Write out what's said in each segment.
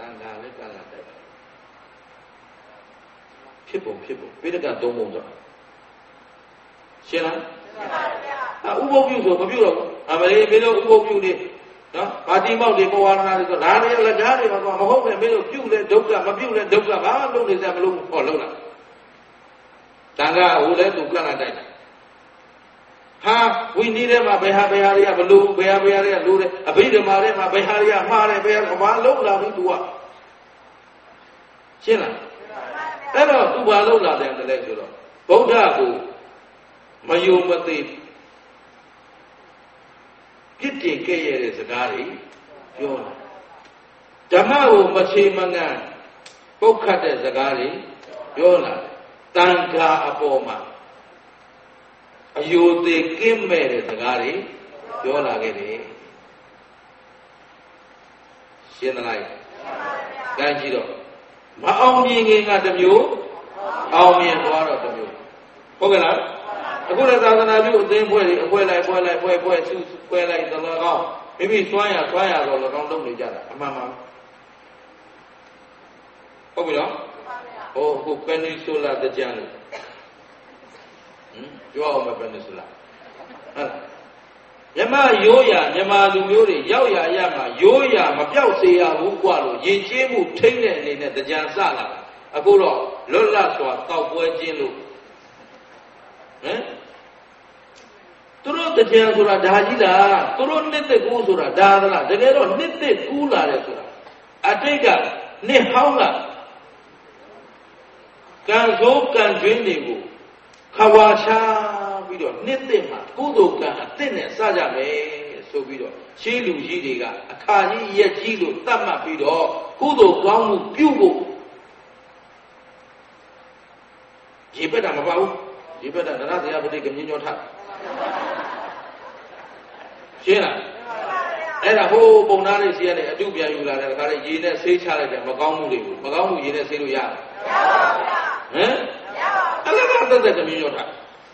န်ဃာလည်းကန့်လာတိုက်ဖြစ်ပုံပိဋကသုံးပုံတော့ရှင်းလားဥပုပ်ပြုဆိုမပြုတော့ဘူးအမလေးမင်းတို့ဥပုပ်ပြုနေနော်ပါတိမောက်တွေပဝါဒနာတွေဆိုဒါတွေလက်ကားတွေမှာမဟုတ်နဲ့မင်းတို့ပြုလဲဒုက္ခမပြုလဲဒုက္ခဘာမှလုပ်နေစရာမလိုဘူးဟောလုံးလားတန်ခါဟိုလဲသူကန့်လာတိုက်တာဟာဝိနည်းထဲမှာဘယ်ဟာတွေကဘလို့ဘယ်ဟာတွေကလိုတယ်အဘိဓမ္မာထဲမှာဘယ်ဟာတွေကမှားတယ်ဘယ်ဟာဘာလုံးလာပြီသူကရှင်းလားအဲ့တော့သူဘာလုံးလာတယ်လဲဆိုတော့ဗုဒ္ဓကိုမယုံမသိပြစ်တင်ခဲ့ရတဲ့စကားတွေပြောတာဓမ္မကိုမချေမငံပုတ်ခတ်တဲ့စကားတွေပြောလာတန်ခါအပေါ်မှာအယုသေးကင်းမဲ့တဲ့စကားတွေပြောလာခဲ့တယ်ရှင်းသလားကြည့်ကြည့်တော့မအောင်မြင်ခင်ကတစ်မျိုးအောင်မြင်သွားတော့တစ်မျိုးဟုတ်ကဲ့လားအခုလည်းသာသနာပြုအသင်းဖွဲ့တွေအဖွဲလိုက်စုဖွဲလိုက်သလားကောင်းမိမိစွမ်းရတော့လည်းကောင်းလုပ်နေကြတာအမှန်ပါဟုတ်ပြီနော်ဟိုအခုပနီဆိုလာတကြံလို့ပြောအောင်မပနီဆိုလာဟုတ်မြမရိုးရာမြမလူမျိုးတွေရောက်ရရမှာရိုးရာမပြောက်စေရဘူးกว่าလို့ယဉ်ကျေးမှုထိမ့်တဲ့အနေနဲ့တကြံစလာအခုတော့လွတ်လပ်စွာတောက်ပွဲခြင်းလို့သူတို့တကြံဆိုတာဒါကြီးလားသူတို့နှစ်သက်ကူးဆိုတာဒါသလားတကယ်တော့နှစ်သက်ကူးလာတယ်ဆိုတာအတိတ်ကနှစ်ဟောင်းကကံစိုးကံကျွင်းတွေကိုခဝါချပြီးတော့နှစ်သက်မှာကုသိုလ်ကံအသစ်နဲ့စကြမယ်ဆိုပြီးတော့ရှေးလူကြီးတွေကအခါကြီးရက်ကြီးလို့သတ်မှတ်ပြီးတော့ကုသိုလ်ကောင်းမှုပြုဖို့ရေပက်တာမပါဘူးရေပက်တာနရတရားပတိကမြင်းညောထရှင်းလားအဲ့ဒါဟိုပုံသားလေးစီကနေအတုပြန်ယူလာတယ်ဒါကြတဲ့ရေနဲ့ဆေးချလိုက်တယ်မကောင်းမှုတွေကိုမကောင်းမှုရေနဲ့ဆေးလို့ရတယ်မရပါဘူးဟမ်အဲ့ဒါကသက်ကမြင်းညောထ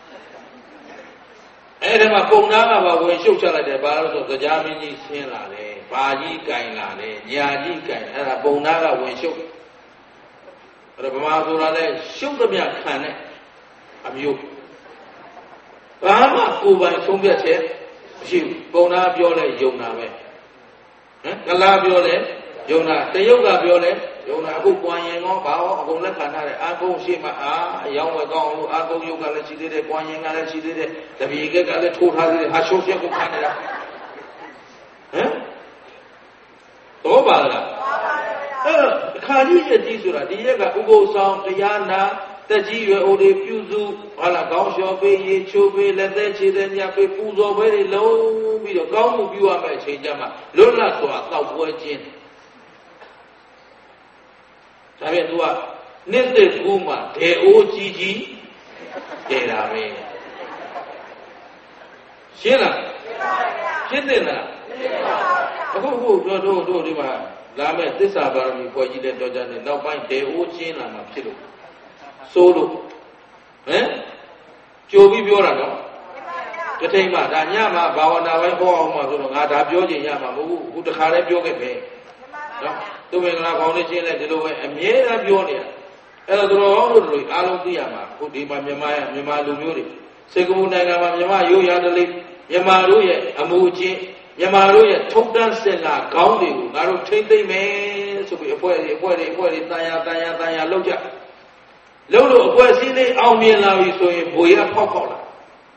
အဲ့ဒီမှာပုံသားကပါဝင်ရှုပ်ချလိုက်တယ်ဘာလို့ဆိုကြားမင်းကြီးဆင်းလာတယ်ဘာကြီးကင်လာတယ်ညာကြီးကင်အဲ့ဒါပုံသားကဝင်ရှုပ်အဲ့ဒါဗမာဆိုတာလဲရှုပ်သမျှခံတဲ့အမျိုးဘာမှကိုယ်ပိုင်ဆုံးဖြတ်ချက်မရှိဘူးပုံသားပြောလဲယုံတာပဲဟမ်ကလားပြောလဲယုံတာတရုတ်ကပြောလဲယုံတာအခုကွန်ရင်ကောဘာရောအကုန်လက်ခံထားတယ်အာကုန်းရှိမှအယောင်းဝယ်ကောင်းလို့အာကုန်းယုတ်ကလည်းရှိသေးတယ်ကွန်ရင်ကလည်းရှိသေးတယ်တပီကလည်းထိုးထားသေးတယ်ဟာရှုံးချက်ကိုခံနေတာဟမ်တော့ပါလားအဲ့အခါကြီးရဲ့ကြီးဆိုတာဒီရက်ကဥပုသ်ဆောင်တရားနာတက်ကြီးရွယ်အိုတွေပြုစုဟာလာကောင်းလျှော်ပေးရေချိုးပေးလက်သက်ခြေသက်ညပေးပူဇော်ပွဲတွေလုံးပြီးတော့ကောင်းမှုပြုရမယ့်အချိန်ကျမှလွတ်လပ်စွာတောက်ပွဲခြင်းဒါပြန်သူကနှစ်သက်ကူးမှဒေအိုးကြီးတည်တာပဲရှင်းလားရှင်းတယ်လားအခုတို့ဒီမှာလာမဲ့သစ္စာပါရမီဖွဲ့ကြီးတဲ့တော်ကြတဲ့နောက်ပိုင်းဒေအိုးချင်းလာမှာဖြစ်လို့စိုးလို့ဟမ်ကြိုပြီးပြောတာနော်တထိန်မှဒါညမှာဘာဝနာပိုင်းဟောအောင်မှဆိုတော့ငါဒါပြောချင်ရမှာမဟုတ်ဘူးအခုတခါလဲပြောခဲ့ပဲနော်သူမင်္ဂလာဖောင်ဒေးရှင်းလဲဒီလိုပဲအမြဲတမ်းပြောနေတာအဲ့တော့တို့ဟောလို့တို့အားလုံးသိရမှာအခုဒီမှာမြန်မာလူမျိုးတွေစေကမူနိုင်ငံမှာမြန်မာရိုးရာတလေးမြန်မာတို့ရဲ့အမှုအချင်းမြန်မာတို့ရဲ့ထုံတန်းစင်လာခေါင်းတွေကိုငါတို့ထိမ့်သိမ့်မယ်ဆိုပြီးအဖွဲ့တွေတန်ရာလောက်ကြလို့အဖွဲ့အစည်းလေးအောင်မြင်လာပြီဆိုရင်ဘွေရဖောက်လာ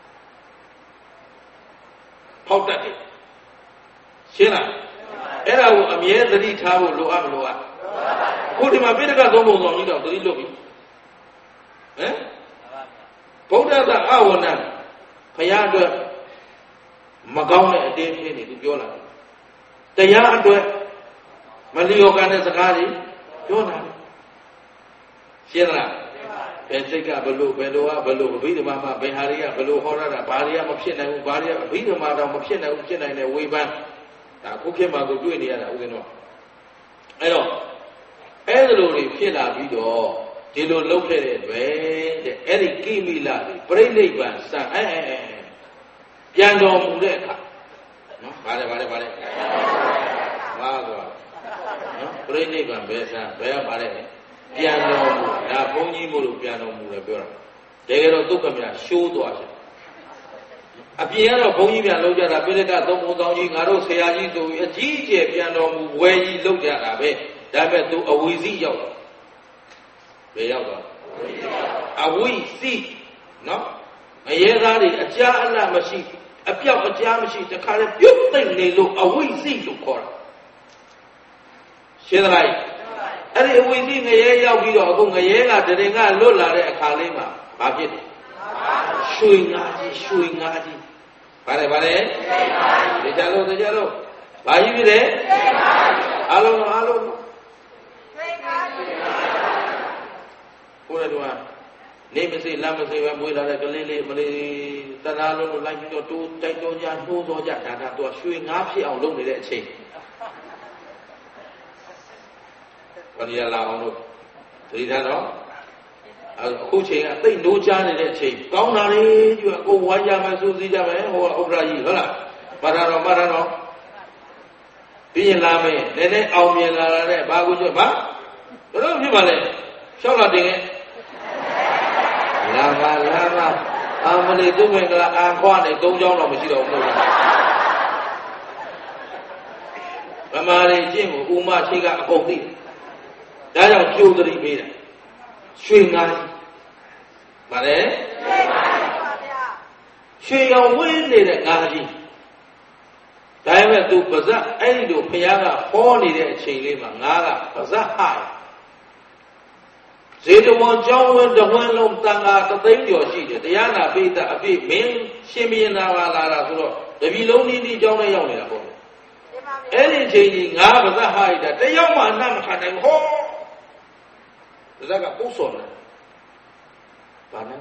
ဖောက်တတ်တယ်ရှင်းလားအဲ့ဒါကိုအမြဲသတိထားဖို့လိုအပ်မလို့အခုဒီမှာပိဋကသုံးပုံဆောင်ကြီးတော့သတိလွတ်ပြီဟမ်ဗုဒ္ဓသာအဝဏဘုရားအတွက်မကောင်းတဲ့အတင်းဖြစ်နေသူပြောလာတယ်တရားအတွက်မလျော်ကန်တဲ့စကားတွေပြောတာရှင်းလားဘယ်စိတ်ကဘလို့ဘယ်လိုအဘိဓမ္မာမှာဘယ်ဟာတွေကဘလို့ဟောရတာဘာတွေကမဖြစ်နိုင်ဘူးဘာတွေကအဘိဓမ္မာတော့မဖြစ်နိုင်ဘူးဖြစ်နိုင်တဲ့ဝေဖန်ဒါခုခေတ်မှာကိုတွေ့နေရတာဦးဇင်းတို့အဲ့တော့အဲ့လိုတွေဖြစ်လာပြီးတော့ဒီလိုလုပ်ခဲ့တဲ့အတွက်တဲ့အဲ့ဒီကိမိလတွေပြိဋိဘံစံပြန်တော်မူတဲ့အခါနော်ဗါတယ်ဘာဆိုနော်ပြိဋိဘံဘယ်ဆန်းဘယ်ပါလဲပြန်တော်မူဒါဘုန်းကြီးမို့လို့ပြန်တော်မူတယ်ပြောတာတကယ်တော့ဒုက္ခမြရှိုးသွားတယ်အပြင်ကတော့ဘုန်းကြီးပြန်လောက်ကြတာပိဋကသုံးဘုံဆောင်ကြီးငါတို့ဆရာကြီးဆိုပြီးအကြီးအကျယ်ပြန်တော်မူဝယ်ကြီးလောက်ကြတာပဲဒါပေမဲ့သူအဝီစီရောက်တော့ဘယ်ရောက်တော့အဝီစီနော်ငရဲသားတွေအကြားအလတ်မရှိအပြောက်အကြားမရှိတခါလေပြုတ်သိမ့်နေလို့အဝိသိလို့ခေါ်တာရှင်းသလားအဲ့ဒီအဝိသိငရဲရောက်ပြီးတော့အခုငရဲကတရင်ကလွတ်လာတဲ့အခါလေးမှာဘာဖြစ်လဲရွှေငါးကြီးဗါတယ်တရားလို့ဘာကြီးဖြစ်လဲအားလုံးကိုရတော့နေမစိလမ်းမစိပဲမွေးလာတဲ့ကလေးလေးမလေးတနာလုံးကိုလိုက်ပြီးတော့တိုးတိုက်တော်ကြနှိုးတော်ကြဒါတော့ရွှေငါးဖြစ်အောင်လုပ်နေတဲ့အချိန်ဘာလို့လာအောင်လို့သတိထားတော့အခုချိန်ကသိမ့်နိုးချနေတဲ့အချိန်ကောင်းတာလေးကျွအကုန်ဝိုင်းကြမယ်စူးစီးကြမယ်ဟိုကဥပ္ပရာကြီးဟုတ်လားမရတော့ပြီးရင်လာမယ်နည်းနည်းအောင်မြင်လာတဲ့ဘာကိုကျွဘာလို့ဖြစ်ပါလဲရှောက်လာတင်ခဲ့လာပါအာမလေးသူ့မင်္ဂလာအာခွားနေ၃ချောင်းတော့မရှိတော့ဘူးဗမာတွေကျင့်ကိုဥမရှိကအကုန်သိတယ်ဒါကြောင့်ကျိုးသတိပေးတယ်ရွှေငါးကြီးဗါလဲရွှေရောင်ဝင်းနေတဲ့ငါးကြီးဒါပေမဲ့သူပါဇက်အဲ့ဒီလိုဘုရားကဟောနေတဲ့အချိန်လေးမှာငါးကပါဇက်ဟဇေတဝန်ကျောင်းဝင်းတဝန်းလုံးတန်ခါ3သိန်းကျော်ရှိတယ်တရားနာပိဋကအပြည့်မင်းရှင်ဘုရင်နာပါလာတာဆိုတော့တပီလုံးဒီကျောင်းထဲရောက်နေတာပေါ့အဲ့ဒီအချိန်ကြီးငါးပါဇက်ဟရတာတယောက်မှအနှံ့မခံနိုင်ဘူးဟောပါဇက်ကပုတ်စော်တယ်ဘာလဲ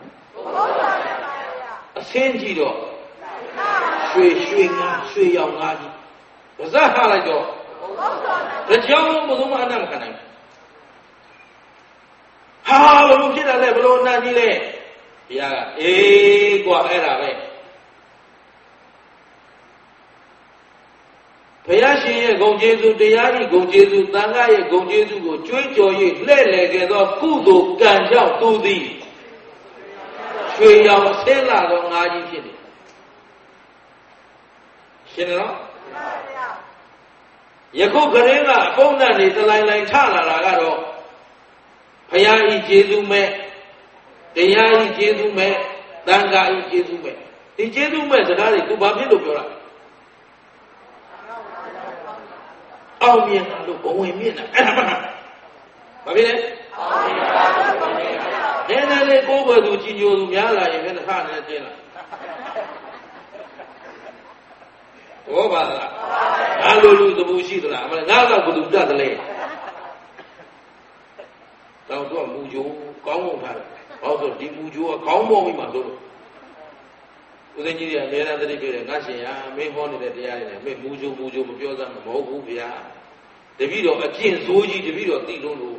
အဆင်းကြီးတော့ရွှေငါးရွှေရောင်ငါးကြီးပါဇက်ဟလိုက်တော့တကြောင်ဘုံမအနှံ့မခံနိုင်ဟာဘလို့ဖြစ်တာလဲဘလို့အနှံ့ကြီးလဲဘုရားကအေးกว่าအဲ့ဒါပဲဘုရားရှင်ရဲ့ဂုဏ်ကျေးဇူးတရားကြီးဂုဏ်ကျေးဇူးသံဃာရဲ့ဂုဏ်ကျေးဇူးကိုကြွေးကြော်၍လှဲ့လည်ခဲ့သောကုသိုလ်ကံကြောင့်သူသည်ရွှေရောင်ဆင်းလာသောငါးကြီးဖြစ်တယ်ရှင်းနော်ယခုကလေးကအပုံနဲ့နေတလိုင်းလိုင်းထလာတာကတော့ဘုရားဤကျေးဇူးမဲ့တရားဤကျေးဇူးမဲ့သံဃာဤကျေးဇူးမဲ့ဒီကျေးဇူးမဲ့စကားတွေသူဘာဖြစ်လို့ပြောတာအောင်မြင်တာလို့ဘဝင်မြင့်တာအဲ့ဒါမှဘာဖြစ်လဲအောင်မြင်တာလို့ဘဝင်မြင့်တာနည်းနည်းလေးကိုယ်ပဲသူကြီးညိုသူများလာရင်လည်းတစ်ခါနဲ့ကျင်းလာဘောပါလားငါလိုလူသဘူရှိသလားအမငါကဘယ်သူတတ်တယ်လဲတော့သူကမူဂျိုးကောင်းပုံထားတယ်ဘာလို့ဆိုဒီမူဂျိုးကခေါင်းပေါ်ပြီးမှဆိုလို့ဦးဇင်းကြီးတွေအများအားသတိပေးတယ်ငါရှင်ရမင်းဟောနေတဲ့တရားတွေနဲ့မင်းမူဂျိုးမပြောစမ်းမဟုတ်ဘူးဗျာတပည့်တော်အကျင့်ဆိုးကြီးတပည့်တော်သိလို့တ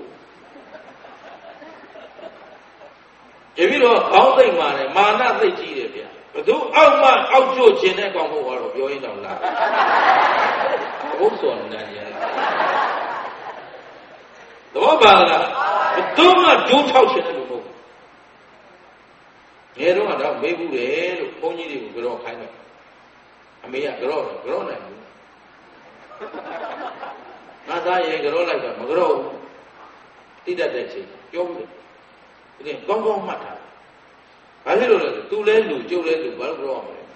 ပည့်တော်ခေါင်းသိမ့်ပါတယ်မာနသိကြီးတယ်ဗျာဘသူအောက်မှအောက်ကျခြင်းတဲ့ကောင်ဟုတ်တော့ပြောရင်တော့လားဘုဆိုနေတယ်တော့ပါလားဘသူမှဂျိုးထောက်ခြင်းလို့မဟုတ်ဘူးငယ်တော့ကတော့မေးဘူးလေလို့ဘုန်းကြီးတွေကိုကြောခိုင်းတယ်အမေကကြောနိုင်ဘူးငါသားရေကြောလိုက်တော့မကြောဘူးတိတတ်တဲ့ချိန်ပြောဘူးလေဒီကောင်းကောင်းမှတ်ထားဘာဖြစ်လို့လဲသူလဲလူကျုပ်လဲလူဘာလို့ကြောရမလဲ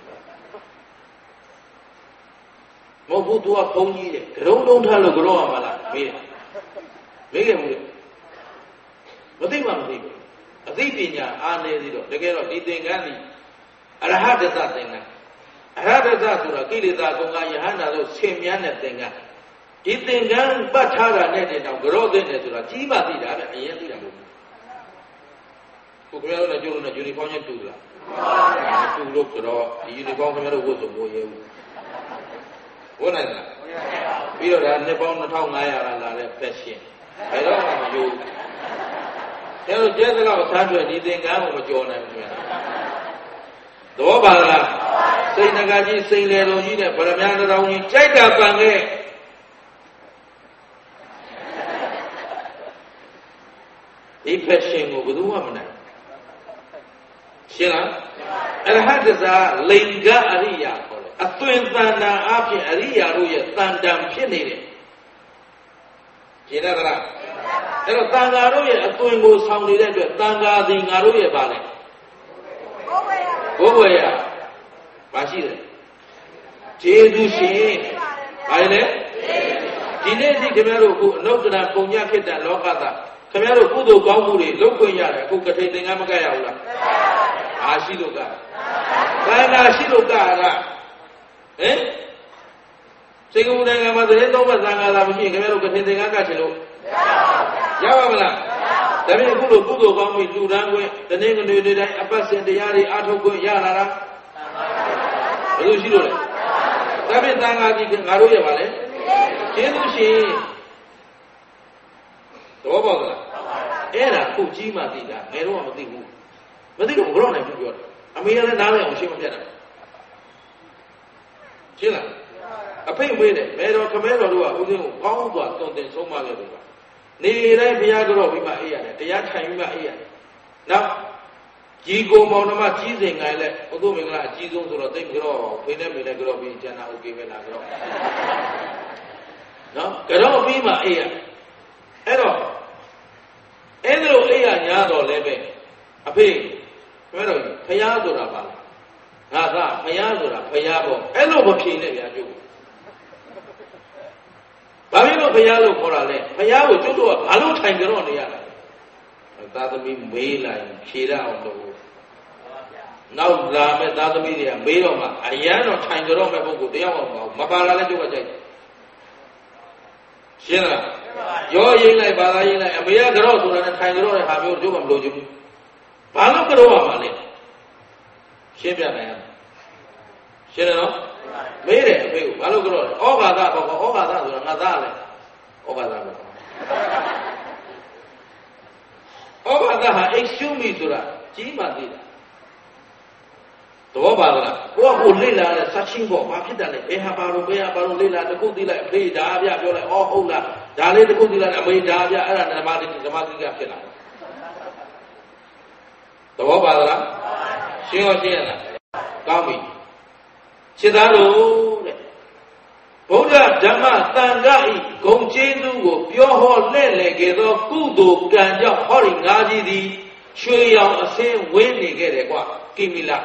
မဟုတ်ဘူးသူကဘုန်းကြီးတဲ့ကြောလုံးထားလို့ကြောရမှာလားမေးခဲ့ဘူးလေမသိမှမသိဘူးအသိပညာအားနည်းသေးတော့တကယ်တော့ဒီသင်္ကန်းဒီအရဟတသသင်္ကန်းအရဟတသဆိုတာကိလေသာကုန်ကယဟန္တာတို့ဆင်မြန်းတဲ့သင်္ကန်းဒီသင်္ကန်းပတ်ထားတာနဲ့တင်တော့ကြောသိတယ်ဆိုတာကြီးမှသိတာပဲအရင်သိတာမဟုတ်ဘူးကိုခင်ဗျားတို့လည်းကျိုးလို့နဲ့ယူနီဖောင်းချင်းတူလားတူလို့ဆိုတော့ဒီယူနီဖောင်းခင်ဗျားတို့ဝတ်ဆိုမရဲဘူးဝတ်နိုင်လားပြီးတော့ဒါနှစ်ပေါင်း2500လာတဲ့ fashion ဘယ်တော့မှမယူအဲလိုကျဲစလောက်ဆန်းထွက်ဒီသင်္ကန်းကိုမကြော်နိုင်ဘူးခင်ဗျာတော့ပါလားစိတ်ငကကြီးစိတ်လေတော်ကြီးနဲ့ဗရမ ्या တော်ကြီးကြိုက်တာပန်ခဲ့ fashion ကိုဘယ်သူမှမနိုင်ရှင်းလားအရဟတဇာလိင်္ဂအရိယာခေါ်တယ်အသွင်တန်တာအဖြစ်အရိယာတို့ရဲ့တန်တန်ဖြစ်နေတယ်ရှင်းလားအဲ့တော့တန်ဃာတို့ရဲ့အသွင်ကိုဆောင်နေတဲ့အတွက်တန်ဃာသည်ငါတို့ရဲ့ပါလေဘိုးဘွယ်ရမရှိတယ်ကျေးဇူးရှင်ဘာလဲဒီနေ့ဒီခင်ဗျားတို့အခုအနုတ္တရပုံညဖြစ်တဲ့လောကသားခင်ဗျားတို့ကုသိုလ်ကောင်းမှုတွေလုပ်ခွင့်ရတယ်အခုကထိန်သင်္ကန်းမကရဘူးလားအာရှိလို့ကဘာနာရှိလို့ကဟင်စေကုနိုင်ငံမှာသတင်းသုံးပတ်သံဃာသာမရှိရင်ခင်ဗျားတို့ကထိန်သင်္ကန်းကချင်လို့ရပါမလားဒါပေမဲ့အခုလိုကုသိုလ်ကောင်းမှုလူတန်းခွင့်တနေ့ကနေ့တိုင်းအပတ်စဉ်တရားတွေအားထုတ်ခွင့်ရလာတာဘယ်လိုရှိလို့လဲဒါပေမဲ့သံဃာကြီးငါတို့ရပါလေကျေးဇူးရှင်သဘောပေါက်လားအဲ့ဒါခုကြီးမှသိတာငယ်တော့မသိဘူးမသိတော့ဘယ်တော့နိုင်ဘူးပြောတယ်အမေကလည်းနားလည်အောင်ရှင်းမပြတ်တာရှင်းလားအဖေမေးတယ်မဲတော်ခမဲတော်တို့ကဦးဇင်းကိုကောင်းစွာတုံတင်ဆုံးမခဲ့တယ်ကနေတိုင်းဘုရားကြောပြီးမှအေးရတယ်တရားထိုင်ပြီးမှအေးရတယ်နောက်ကြီးကိုမောင်နှမကြီးစဉ်ငိုင်းလဲဘုသူမင်္ဂလာအကြီးဆုံးဆိုတော့သိမကြောဖိနေမိနေကြောပြီးကျန်တာโอเคပဲလားကြောနော်ကြောပြီးမှအေးရအဲ့တော့အဲ့ဒါလိုအေးရညာတော့လည်းပဲအဖေပြောတော့ဘုရားဆိုတာပါငါကဘုရားဆိုတာဘုရားပေါ့အဲ့လိုမဖြေနဲ့ဗျာကျုပ်ဘာဖြစ်လို့ဘုရားလို့ခေါ်တာလဲဘုရားကိုကျုပ်တို့ကဘာလို့ထိုင်ကြတော့နေရတာသာသမီမေးလိုက်ဖြေရအောင်လို့နောက်လာမဲ့သာသမီတွေကမေးတော့မှအရန်တော့ထိုင်ကြတော့မဲ့ပုဂ္ဂိုလ်တယောက်မှမပါလာလဲကျုပ်ကကြိုက်ရှင်းလားရောရင်းလိုက်ဘာသာရင်းလိုက်အမေကကြောဆိုတာနဲ့ထိုင်ကြတော့တဲ့ဟာမျိုးကျုပ်ကမလို့ချင်ဘူးဘာလို့ကြောရမှာလဲရှင်းပြနိုင်ရရှင်းတယ်နော်မေးတယ်အဖေကဘာလို့ကြောလဲဩဃာသဘောကဩဃာသဆိုတာငါသားလဲဩဃာသဘောဩဃာသဟာအိတ်ရှုမိဆိုတာကြီးမှသိတာသဘောပါလားကိုကကိုလိလာတဲ့ဆက်ချင်းပေါ့ဘာဖြစ်တယ်လဲဘယ်ဟာပါလို့လိလာတခုသိလိုက်အဖေဒါပြပြောလိုက်ဩဟုတ်လားဒါလေးတခုသိလိုက်အမေဒါပြအဲ့ဒါဓမ္မတိကဖြစ်လာသဘောပါလားရှင်းရောရှင်းရလားကောင်းပြီခြေသားတို့တဲ့ဗုဒ္ဓဓမ္မသံဃာဤဂုံကျေးဇူးကိုပြောဟောလှည့်လည်ခဲ့သောကုသိုလ်ကံကြောင့်ဟောဒီငါးကြီးသည်ရွှေရောင်အစင်းဝင်းနေခဲ့တယ်ကွာကိမိလ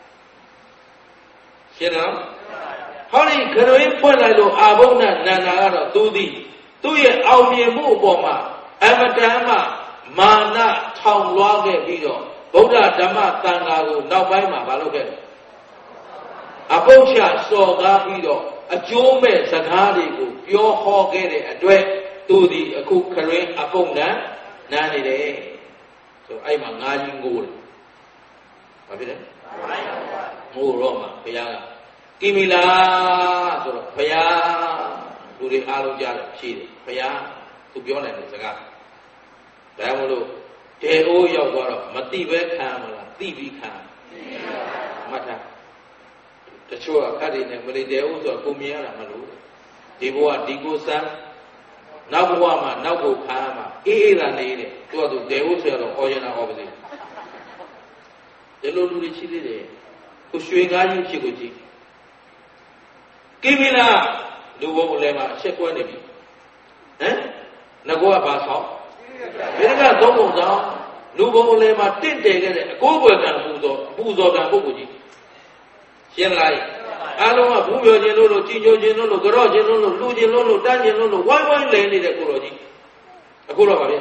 ရှင်းလားဟောဒီခရွေးဖွင့်လိုက်လို့အာဘုဒ္ဓနန္ဒာကတော့သူသည်သူ့ရဲ့အောင်မြင်မှုအပေါ်မှာအမတန်မှမာနထောင်လွှားခဲ့ပြီးတော့ဗုဒ္ဓဓမ္မသံဃာကိုနောက်ပိုင်းမှာမလုပ်ခဲ့ဘူးအပု္ပ္ပချစော်ကားပြီးတော့အကျိုးမဲ့စကားတွေကိုပြောဟောခဲ့တဲ့အတွက်သူသည်အခုခရွေးအပုပ်နန်းနေတယ်ဆိုအဲ့မှာငါးကြီးငိုးတယ်ဘာဖြစ်လဲငိုတော့မှဘုရားကကိမိလာဆိုတော့ဘုရားလူတွေအားလုံးကြားတယ်ဖြေတယ်ဘုရားသူပြောနိုင်တဲ့စကားဒါမှမဟုတ်တေအိုးရောက်သွားတော့မတိပဲခံမလားသိပြီးခံမှတ်ထားတချို့ကခတ်တွေနဲ့မလိတဲဦးဆိုတော့ကိုမြင်ရတာမလို့ဒီဘဝဒီကိုစမ်းနောက်ဘဝမှာနောက်ကိုခံရမှာအေးအေးသာနေတဲ့သူကသူတဲဦးဆိုတော့အော်ရင်တာအော်ပါစေဒီလိုလူတွေရှိသေးတယ်ကိုရွှေကားကြီးဖြစ်ကိုကြည့်ကိမိလာလူဘုံလည်းမှာအချက်ကွဲနေပြီဟမ်ငကောကဘာဆောင်ဘယ်ကသုံးပုံဆောင်လူဘုံလည်းမှာတင့်တယ်ခဲ့တဲ့အကိုးကွယ်ကံပူဇော်ကံပုဂ္ဂိုလ်ကြီးရှင်းလားအားလုံးကဘူးပြောခြင်းလို့ကြည်ညိုခြင်းလို့ကြော့ခြင်းလို့လူခြင်းလို့တန်းခြင်းလို့ဝိုင်းဝိုင်းလဲနေတဲ့ကိုတော်ကြီးအခုတော့ပါဗျ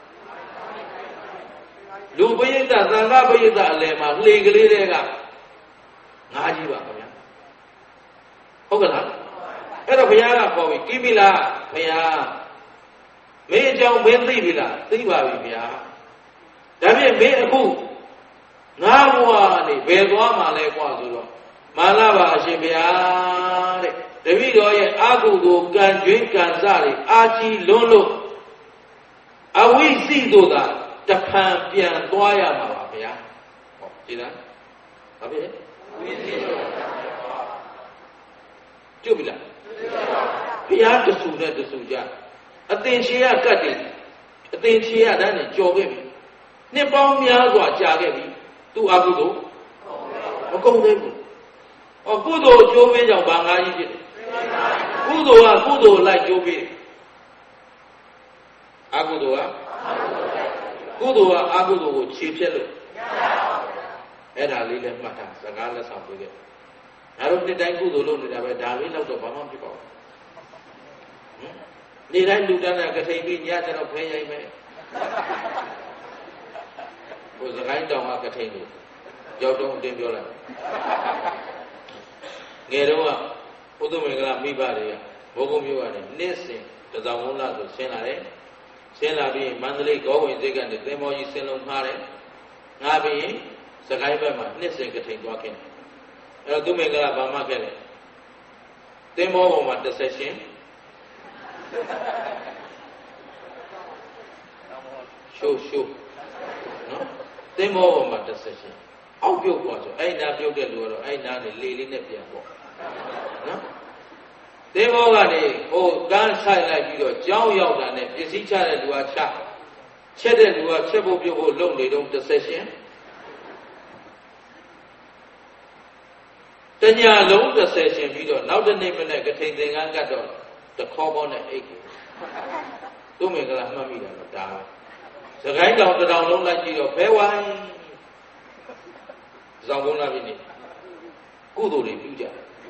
လူပရိသတ်သံဃာပရိသတ်အလယ်မှာလှေကလေးတွေကငါးကြီးပါခင်ဗျာဟုတ်ကဲ့လားအဲ့တော့ဘုရားကခေါ်ပြီးကိမိလာဘုရားမင်းအကြောင်းမင်းသိပြီလားသိပါပြီဗျာဒါဖြင့်မင်းအခုငါးဘဝနေဘယ်သွားမှလဲကွာဆိုတော့မာနပါအရှင်ဘုရားတဲ့တပည့်တော်ရဲ့အာဟုကိုကံကျွင်းကံစတွေအာကြီးလွန်းလို့အဝိစိတို့သာတဖန်ပြန်သွားရမှာပါဗျာဟောကြည်လားဘာဖြစ်လဲအဝိစိတို့ကျုပ်ပြီလားဘုရားတဆူနဲ့တဆူကြအသင်ချေရကတ်တယ်အသင်ချေရတန်းနဲ့ကြော်ခဲ့ပြီနှစ်ပေါင်းများစွာကြာခဲ့ပြီသူအကုသိုလ်မကုန်သေးဘူးကုသိုလ်အကျိုးပေးကြောင့်ဘာငါးကြီးဖြစ်တယ်ကုသိုလ်ကကုသိုလ်လိုက်ကျိုးပေးအကုသိုလ်ကအကုသိုလ်ကိုခြေဖြတ်လို့အဲ့ဒါလေးလည်းမှတ်ထားစကားလက်ဆောင်ပေးခဲ့ငါတို့နှစ်တိုင်းကုသိုလ်လုပ်နေတာပဲဒါလေးတော့ဘာမှမဖြစ်ပါဘူးနေ့တိုင်းလူတန်းတဲ့ကထိန်ပြီးညကျတော့ဖဲရိုက်မယ်ဟိုစကိုင်းတောင်ကထိန်လို့ရောက်တော့အတင်းပြောလိုက်ငယ်တော့ကဥဒ္ဓမင်္ဂလာမိဘတွေကဘောကုံမြို့ကနေနေ့စဉ်တစောင်းလုံးလာဆိုဆင်းလာတယ်ဆင်းလာပြီးမန္တလေးဂေါဝင်စိတ်ကနေသင်္ဘောကြီးဆင်းလုံးငှားတယ်ငှားပြီးစကိုင်းဘက်မှာနှစ်စဉ်ကထိန်သွားခဲ့တယ်အဲ့တော့သူမင်္ဂလာဘာမှခဲ့တယ်သင်္ဘောပေါ်မှာတစ်ဆက်ရှင်ရှိုးနော်သင်္ဘောပေါ်မှာတစ်ဆက်ရှင်အောက်ပြုတ်သွားဆိုအဲ့နာပြုတ်တဲ့လူကတော့အဲ့နာနဲ့လေလေးနဲ့ပြန်ပေါ့နော်သင်္ဘောကနေဟိုကန်းဆိုင်လိုက်ပြီးတော့ကြောင်းရောက်တာနဲ့ပစ္စည်းချတဲ့လူကချက်တဲ့လူကချက်ဖို့ပြုတ်ဖို့လုပ်နေတော့တစ်ဆက်ရှင်တညာလုံးတစ်ဆက်ရှင်ပြီးတော့နောက်တစ်နေ့မနေ့ကထိန်သင်္ကန်းကတ်တော့တခေါပေါင်းနဲ့အိတ်သူ့မင်္ဂလာမှတ်မိတာတော့ဒါစကိုင်းတောင်တောင်လုံးလိုက်ကြည့်တော့ဘဲဝိုင်းဇောင်းကုန်းလာပြီနေကုသိုလ်တွေပြုကြ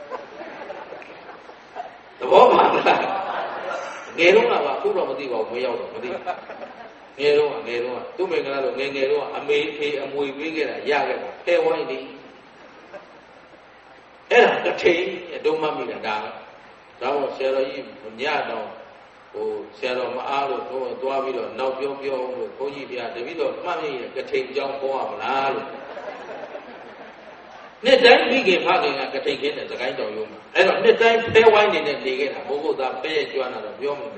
သဘောပါလားငယ်တော့ကပါခုတော့မသိပါဘူးမရောက်တော့မသိငယ်တော့သူ့မင်္ဂလာတော့ငယ်တော့အမေဖေးအမွေပေးခဲ့တာရခဲ့တာဘဲဝိုင်းနေအဲ့ဒါတစ်ထိန်တုံးမှမိတာဒါတော့ဆရာတော်ကြီးညတော့ဟိုဆရာတော်မအားလို့ဘုန်းသွားပြီးတော့နောက်ပြောလို့ဘုန်းကြီးပြတပည့်တော်မှတ်မိရင်ကထိန်ကြောင်းပေါ်ရမလားလို့နှစ်တိုင်းမိခင်ဖခင်ကကထိန်ခင်းတဲ့စကိုင်းတော်ရုံးမှာအဲ့တော့နှစ်တိုင်းဖဲဝိုင်းနေနဲ့နေခဲ့တာဘုန်းဘုရားပဲရဲ့ကျွမ်းတာတော့ပြောမလို့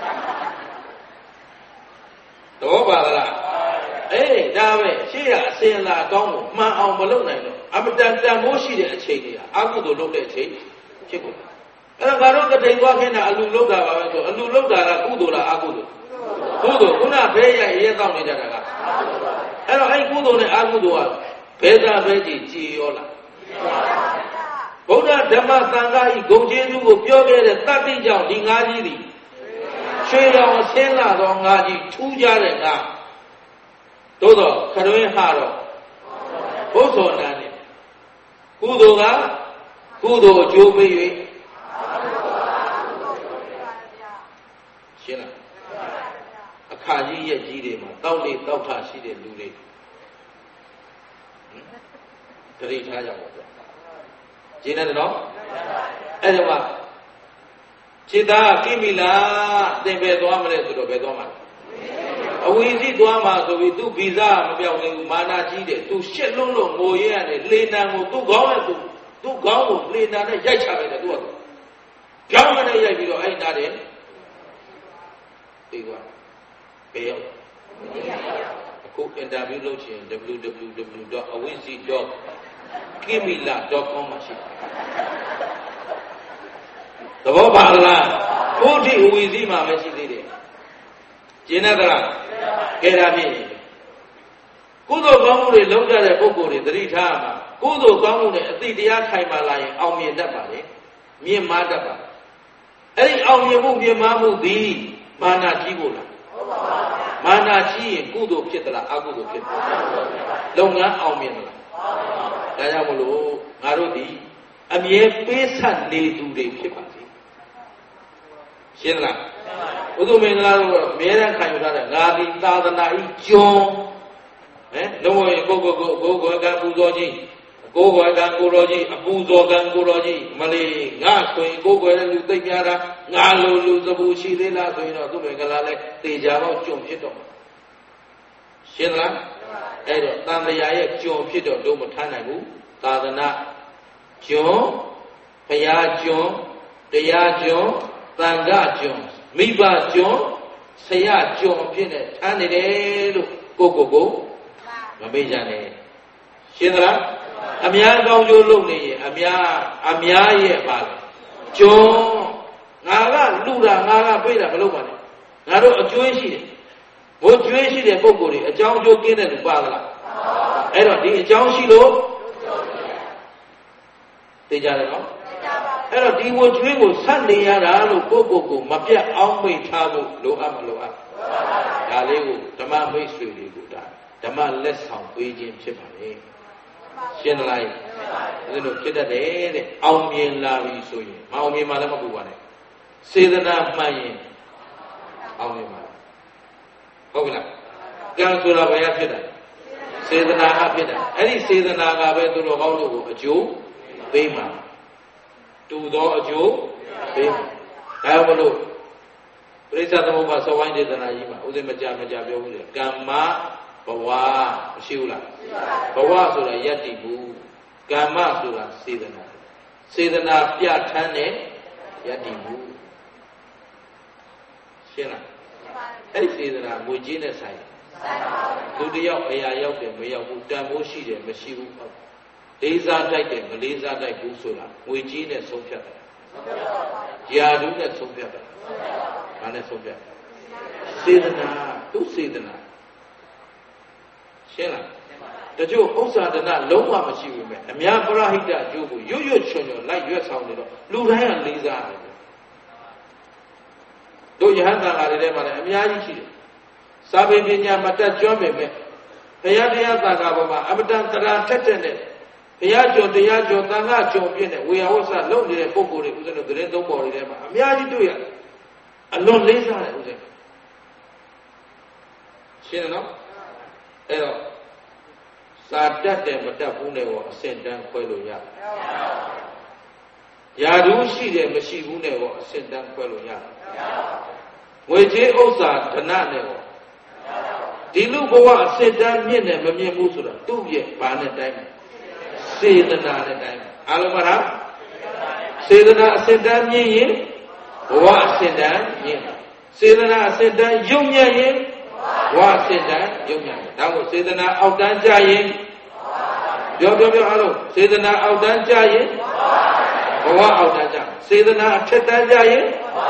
တော့ပါလားအေးဒါပဲရှေ့ကအစင်လာကောင်းကိုမှန်အောင်မလုပ်နိုင်တော့အမတန်တန်မိုးရှိတဲ့အချိန်တွေအကုသိုလ်လုပ်တဲ့အချိန်ဖြစ်ကုန်အဲ့တော့ငါတို့ကတိန်သွားခင်းတာအလူလောက်တာပါပဲဆိုအလူလောက်တာကကုသိုလ်လားအကုသိုလ်ကုသိုလ်ခုနဘဲရိုက်ရဲတောင်းနေကြတာကအဲ့တော့အဲ့ကုသိုလ်နဲ့အကုသိုလ်ကဘဲသားဘဲကြီးကြည်ရောလားဘုရားဓမ္မသံဃာဤဂုဏ်ကျေးဇူးကိုပြောခဲ့တဲ့တတ္တိကြောင့်ဒီငါးကြီးသည်ရွှေရောင်ဆင်းလာသောငါးကြီးထူးကြတဲ့ငါသို့တော့ခရွင်းဟတော့ဘုသောနန်းနဲ့ကုသိုလ်ကကုသိုလ်အကျိုးပေး၍ရှင်းလားအခါကြီးရဲ့ကြီးတွေမှာတောက်လေတောက်ထရှိတဲ့လူတွေတရိထားကြပါဗျာရှင်းတယ်နော်အဲ့ဒါမှจิตာကိမိလားသင်ပဲသွားမလဲဆိုတော့ပဲသွားမှာအဝီစီသွားမှာဆိုပြီးသူဗီဇမပြောင်းနေဘူးမာနာကြီးတယ်သူရှစ်လုံးလုံးငိုရဲရတယ်လေနံကိုသူ့ခေါင်းနဲ့သူ့ခေါင်းကိုလေနံနဲ့ရိုက်ချလိုက်တယ်သူကကြောင်းနဲ့ရိုက်ပြီးတော့အဲ့နာတယ်ပြီးသွားဘယ်ရောက်အခုအင်တာဗျူးလုပ်ချင် www.awisi.kimila.com မှာရှိသဘောပါလားဘုဒ္ဓအဝီစီမှာပဲရှိသေးတယ်ကျင်းသလားကဲဒါဖြင့်ကုသိုလ်ကောင်းမှုတွေလုပ်ကြတဲ့ပုဂ္ဂိုလ်တွေသတိထားမှာကုသိုလ်ကောင်းမှုနဲ့အသိတရားထိုင်ပါလာရင်အောင်မြင်တတ်ပါလေမြင်မာတတ်ပါအဲ့ဒီအောင်မြင်မှုမြင်မာမှုသည်မာနကြီးဖို့လားဟုတ်ပါဘူးမာနကြီးရင်ကုသိုလ်ဖြစ်သလားအကုသိုလ်ဖြစ်သလားလုပ်ငန်းအောင်မြင်သလားဒါကြောင့်မလို့ငါတို့ဒီအမြဲပေးဆက်နေသူတွေဖြစ်ပါစေရှင်းလားဘုသူမင်္ဂလာတို့အမြဲတမ်းခံယူထားတဲ့ငါဒီသာသနာဤကျွန်းလုံးဝကိုကံပူဇော်ကြီးကိုယ်ွယ်ကံကိုတော်ကြီးအပူဇော်ကံကိုတော်ကြီးမလေးငါဆိုရင်ကိုယ်ွယ်တဲ့လူသိများတာငါလိုလူသဘူရှိသေးလားဆိုရင်တော့သူမင်္ဂလာလဲတေချာတော့ကျွန်းဖြစ်တော့ရှင်းလားအဲ့တော့တန်တရားရဲ့ကျွန်းဖြစ်တော့တို့မထမ်းနိုင်ဘူးသာသနာကျွန်းဘုရားကျွန်းတရားကျွန်းသံဃာကျွန်းမိဘကျွန်းဆရာကျွန်းဖြစ်နေထမ်းနေတယ်လို့ကိုမမေ့ကြနဲ့ရှင်းသလားအများကောင်းကျိုးလုပ်နေရင်အများရဲ့ပါလေကျွန်းငါကလူတာငါကပြေးတာမလုပ်ပါနဲ့ငါတို့အကျွေးရှိတယ်ငိုကြွေးရှိတဲ့ပုဂ္ဂိုလ်တွေအကြောင်းကျိုးကင်းတဲ့လူပါသလားအဲ့တော့ဒီအကြောင်းရှိလို့သိကြတယ်နော်အဲ့တော့ဒီငိုကြွေးကိုဆက်နေရတာလို့ကိုယ့်ကိုမပြတ်အောင်မိတ်ထားဖို့လိုအပ်မလိုအပ်ဒါလေးကိုဓမ္မမိတ်ဆွေတွေကိုဒါဓမ္မလက်ဆောင်ပေးခြင်းဖြစ်ပါလေရှင်းလားဒီလိုဖြစ်တတ်တယ်တဲ့အောင်မြင်လာပြီဆိုရင်မအောင်မြင်မှလည်းမပူပါနဲ့စေတနာမှန်ရင်အောင်မြင်ပါဟုတ်ကဲ့လားကံဆိုတာဘယ်ရဖြစ်တယ်စေတနာအဖြစ်တယ်အဲ့ဒီစေတနာကပဲသူတော်ကောင်းတို့ကိုအကျိုးပေးမှာတူသောအကျိုးပေးမှာဒါမလို့ပရိစ္ဆေသမုပ္ပါသဝိုင်းဒေသနာကြီးမှာဥစဉ်မကြပြောဘူးလေကမ္မဘဝမရှိဘူးလားဘဝဆိုတာယတ္တိဘူးကမ္မဆိုတာစေတနာစေတနာပြဋ္ဌာန်းတဲ့ယတ္တိဘူးရှင်းလားအဲ့ဒီစေတနာငွေကြေးနဲ့ဆိုင်လူတယောက်အရာရောက်တယ်မရောက်ဘူးတန်ဖိုးရှိတယ်မရှိဘူးလေးစားတိုက်တယ်မလေးစားတိုက်ဘူးဆိုတာငွေကြေးနဲ့ဆုံးဖြတ်တယ်ယာဓုနဲ့ဆုံးဖြတ်တယ်ဘာနဲ့ဆုံးဖြတ်စေတနာသူစေတနာရှင်းလားတချို့ဥစ္စာဒနာလုံးဝမရှိဘူးမဲ့အများပရဟိတအကျိုးကိုရွတ်ချွန်လိုက်ရွက်ဆောင်နေတော့လူတိုင်းကလေးစားတယ်တို့ယဟန်တန်ဃာတွေထဲမှာလည်းအများကြီးရှိတယ်စာပေပညာမတတ်ကျွမ်းပေမဲ့ဘုရားတရားသံဃာပေါ်မှာအမတန်တရားထက်တဲ့နဲ့ဘုရားကျော်တရားကျော်သံဃာကျော်ပြည့်နဲ့ဝေယဝဆလုပ်နေတဲ့ပုဂ္ဂိုလ်တွေဥစဉ်တို့သတင်းသုံးပေါ်တွေထဲမှာအများကြီးတွေ့ရတယ်အလွန်လေးစားတယ်ဥစဉ်ရှင်းတယ်နော်အဲ့တော့စာတတ်တယ်မတတ်ဘူးနဲ့ရောအစင်တန်းခွဲလို့ရတယ်ယာဓုရှိတယ်မရှိဘူးနဲ့ရောအစင်တန်းခွဲလို့ရတယ်ငွေကြေးဥစ္စာဓနနဲ့ရောဒီလူဘဝအစင်တန်းမြင့်တယ်မမြင့်ဘူးဆိုတာသူ့ရဲ့ဘာနဲ့တိုင်းစေတနာနဲ့တိုင်းအားလုံးမလားစေတနာအစင်တန်းမြင့်ရင်ဘဝအစင်တန်းမြင့်စေတနာအစင်တန်းယုံမြတ်ရင်ဘဝအစင်တန်းယုံမြတ်ဒါကိုစေတနာအောက်တန်းကြရင်ပြောအားလုံးစေတနာအောက်တန်းကြရင်ဘဝအောက်တန်းကြစေတနာအထက်တန်းကြရင်